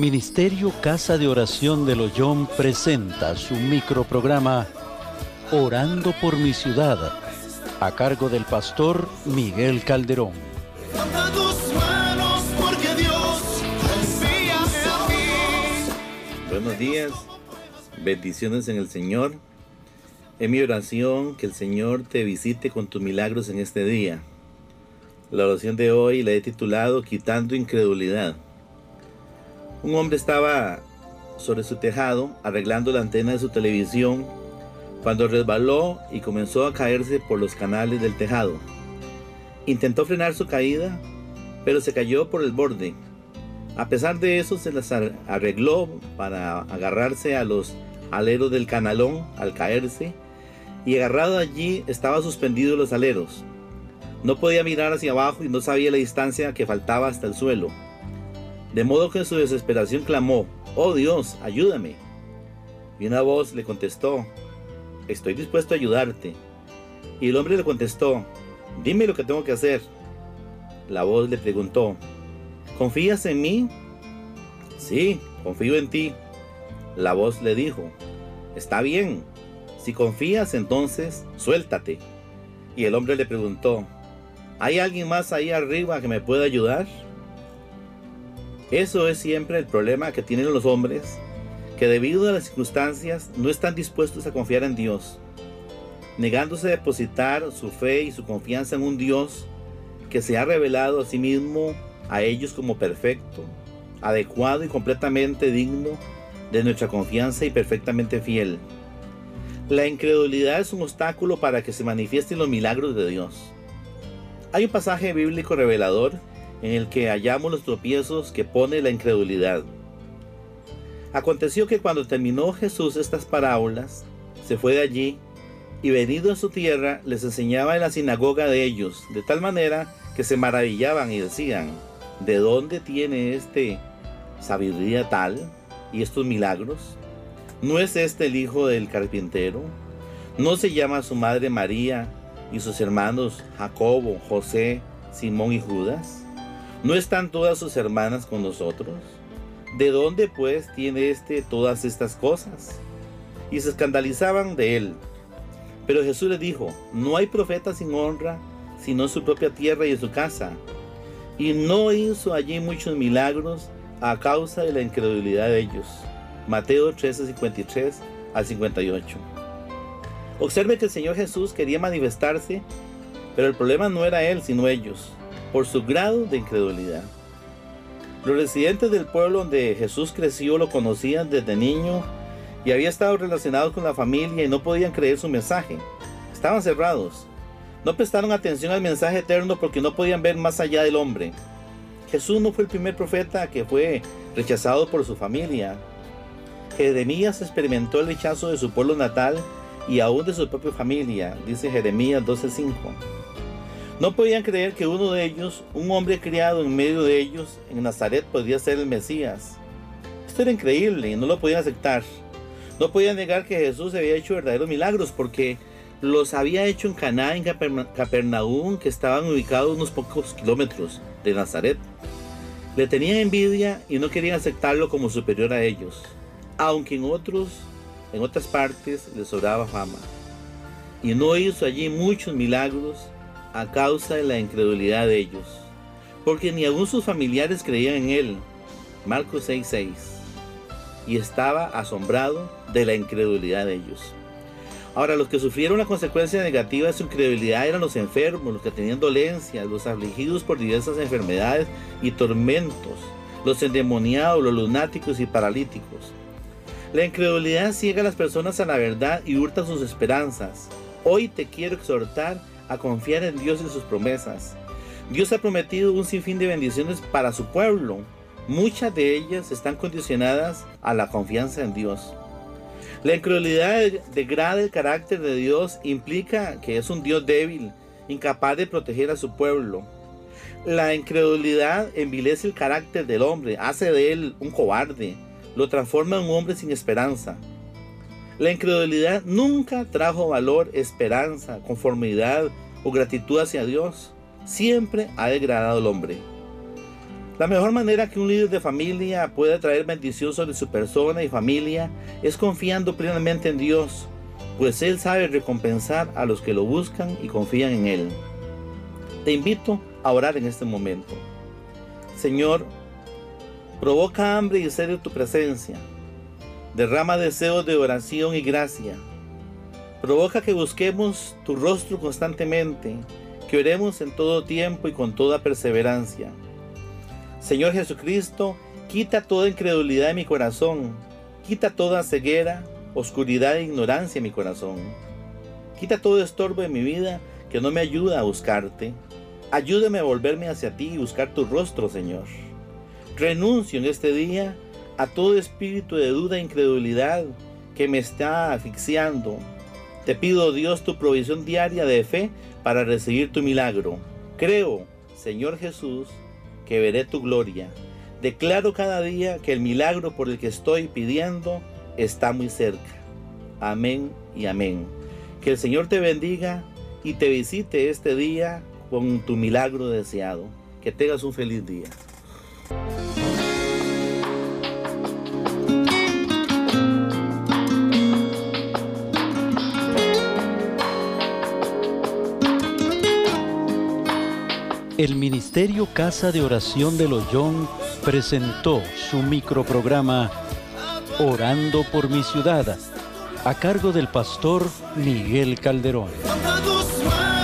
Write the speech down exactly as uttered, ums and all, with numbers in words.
Ministerio Casa de Oración de Loyón presenta su microprograma Orando por mi ciudad, a cargo del pastor Miguel Calderón. Levanta tus manos porque Dios confía en mí. Buenos días, bendiciones en el Señor. Es mi oración que el Señor te visite con tus milagros en este día. La oración de hoy la he titulado Quitando incredulidad. Un hombre estaba sobre su tejado arreglando la antena de su televisión cuando resbaló y comenzó a caerse por los canales del tejado. Intentó frenar su caída, pero se cayó por el borde. A pesar de eso, se las arregló para agarrarse a los aleros del canalón al caerse, y agarrado allí estaba suspendido los aleros. No podía mirar hacia abajo y no sabía la distancia que faltaba hasta el suelo. De modo que en su desesperación clamó: «Oh Dios, ayúdame». Y una voz le contestó: «Estoy dispuesto a ayudarte». Y el hombre le contestó: «Dime lo que tengo que hacer». La voz le preguntó: «¿Confías en mí?». «Sí, confío en ti». La voz le dijo: «Está bien, si confías, entonces suéltate». Y el hombre le preguntó: ¿hay alguien más ahí arriba que me pueda ayudar? Eso es siempre el problema que tienen los hombres, que debido a las circunstancias no están dispuestos a confiar en Dios, negándose a depositar su fe y su confianza en un Dios que se ha revelado a sí mismo a ellos como perfecto, adecuado y completamente digno de nuestra confianza y perfectamente fiel. La incredulidad es un obstáculo para que se manifiesten los milagros de Dios. Hay un pasaje bíblico revelador en el que hallamos los tropiezos que pone la incredulidad. Aconteció que cuando terminó Jesús estas parábolas, se fue de allí y venido a su tierra les enseñaba en la sinagoga de ellos, de tal manera que se maravillaban y decían: ¿de dónde tiene este sabiduría tal y estos milagros? ¿No es este el hijo del carpintero? ¿No se llama su madre María y sus hermanos Jacobo, José, Simón y Judas? ¿No están todas sus hermanas con nosotros? ¿De dónde pues tiene éste todas estas cosas? Y se escandalizaban de él. Pero Jesús les dijo: no hay profeta sin honra, sino en su propia tierra y en su casa. Y no hizo allí muchos milagros a causa de la incredulidad de ellos. Mateo trece, cincuenta y tres al cincuenta y ocho. Observe que el Señor Jesús quería manifestarse, pero el problema no era Él, sino ellos, por su grado de incredulidad. Los residentes del pueblo donde Jesús creció lo conocían desde niño y había estado relacionado con la familia y no podían creer su mensaje. Estaban cerrados. No prestaron atención al mensaje eterno porque no podían ver más allá del hombre. Jesús no fue el primer profeta que fue rechazado por su familia. Jeremías experimentó el rechazo de su pueblo natal y aún de su propia familia, dice Jeremías doce cinco. No podían creer que uno de ellos, un hombre criado en medio de ellos, en Nazaret, podría ser el Mesías. Esto era increíble y no lo podían aceptar. No podían negar que Jesús había hecho verdaderos milagros porque los había hecho en Caná, en Capernaum, que estaban ubicados unos pocos kilómetros de Nazaret. Le tenían envidia y no querían aceptarlo como superior a ellos, aunque en otros, en otras partes les sobraba fama. Y no hizo allí muchos milagros a causa de la incredulidad de ellos, porque ni aun sus familiares creían en él. Marcos seis seis. Y estaba asombrado de la incredulidad de ellos. Ahora, los que sufrieron la consecuencia negativa de su incredulidad eran los enfermos, los que tenían dolencias, los afligidos por diversas enfermedades y tormentos, los endemoniados, los lunáticos y paralíticos. La incredulidad ciega a las personas a la verdad y hurta sus esperanzas. Hoy te quiero exhortar a confiar en Dios y sus promesas. Dios ha prometido un sinfín de bendiciones para su pueblo. Muchas de ellas están condicionadas a la confianza en Dios. La incredulidad degrada el carácter de Dios, implica que es un Dios débil, incapaz de proteger a su pueblo. La incredulidad envilece el carácter del hombre, hace de él un cobarde, lo transforma en un hombre sin esperanza. La incredulidad nunca trajo valor, esperanza, conformidad o gratitud hacia Dios. Siempre ha degradado al hombre. La mejor manera que un líder de familia puede traer bendición sobre su persona y familia es confiando plenamente en Dios, pues Él sabe recompensar a los que lo buscan y confían en Él. Te invito a orar en este momento. Señor, provoca hambre y sed de tu presencia. Derrama deseos de oración y gracia. Provoca que busquemos tu rostro constantemente, que oremos en todo tiempo y con toda perseverancia. Señor Jesucristo, quita toda incredulidad de mi corazón, quita toda ceguera, oscuridad e ignorancia en mi corazón. Quita todo estorbo de mi vida que no me ayuda a buscarte. Ayúdame a volverme hacia ti y buscar tu rostro, Señor. Renuncio en este día a todo espíritu de duda e incredulidad que me está asfixiando. Te pido, Dios, tu provisión diaria de fe para recibir tu milagro. Creo, Señor Jesús, que veré tu gloria. Declaro cada día que el milagro por el que estoy pidiendo está muy cerca. Amén y amén. Que el Señor te bendiga y te visite este día con tu milagro deseado. Que tengas un feliz día. El Ministerio Casa de Oración de Los Young presentó su microprograma Orando por mi ciudad, a cargo del pastor Miguel Calderón. Levanta tus manos.